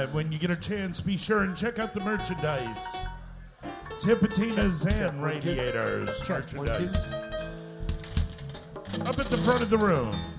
when you get a chance, be sure and check out the merchandise. Tipitina's and Radiators merchandise. Up at the front of the room.